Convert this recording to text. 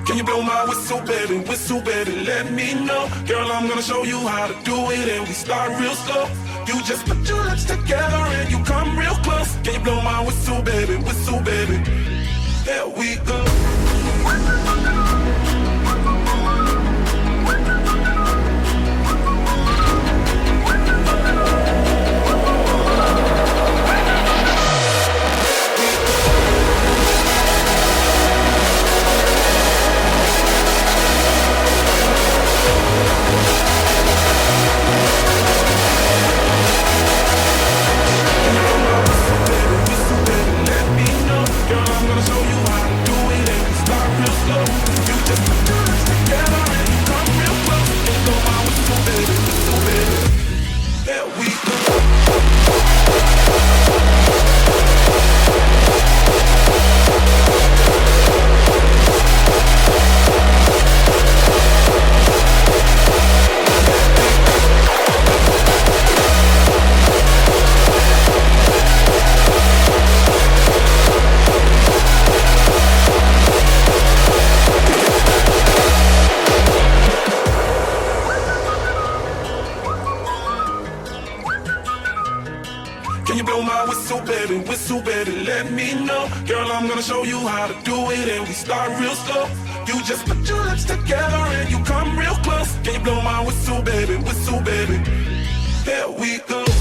Can you blow my whistle, baby, let me know. Girl, I'm gonna show you how to do it, and we start real slow. You just put your lips together and you come real close. Can you blow my whistle, baby, there we go. Can you blow my whistle, baby, let me know. Girl, I'm gonna show you how to do it, and we start real slow. You just put your lips together and you come real close. Can you blow my whistle, baby, there we go.